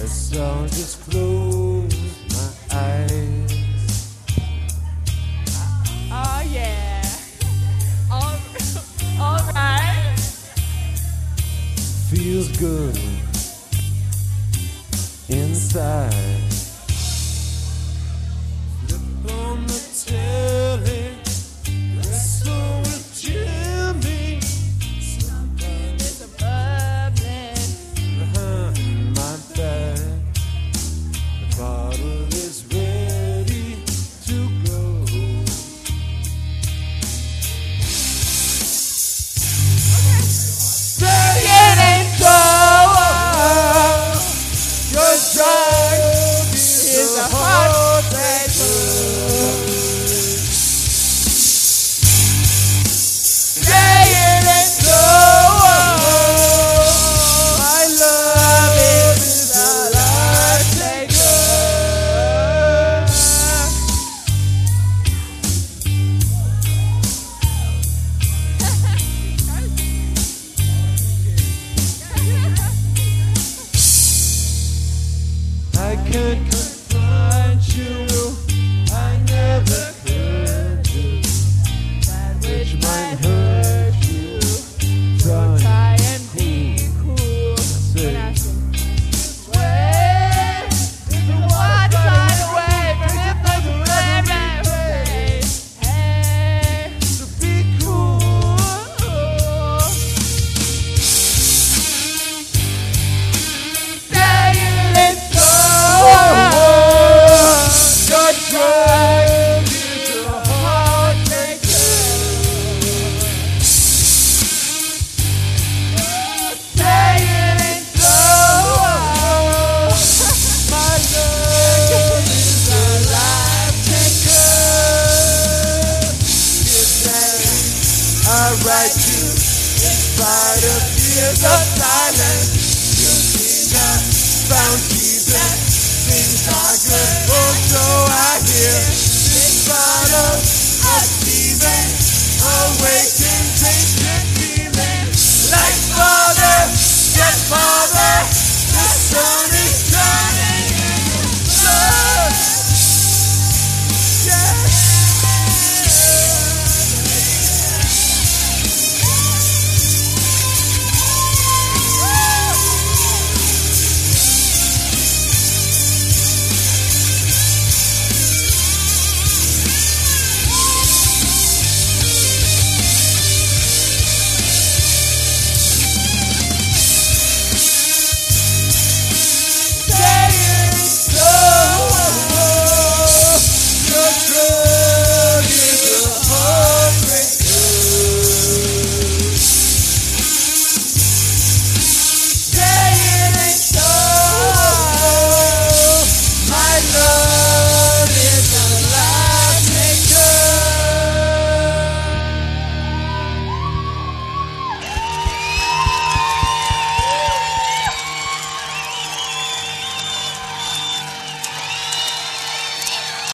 So I'll just close my eyes. Oh yeah. All right. Feels good inside. Flip on the telly, wrestle with Jimmy. Something is bubbling Behind my back, the bottle is ready to go. Say it ain't so. Your drug is a heartbreaker. Say it ain't so. My love is a life taker. I can't confront you, I never could do that which might hurt you. Try and be cool. Say, Way, the one side away, bring it back away. Hey, so be cool. say it ain't so. Your drug is a heartbreaker. Say it ain't so. My love is a life taker. I write you in spite of years of silence. You think I found Jesus, things are good, or so I hear. This bottle of Stephen, awake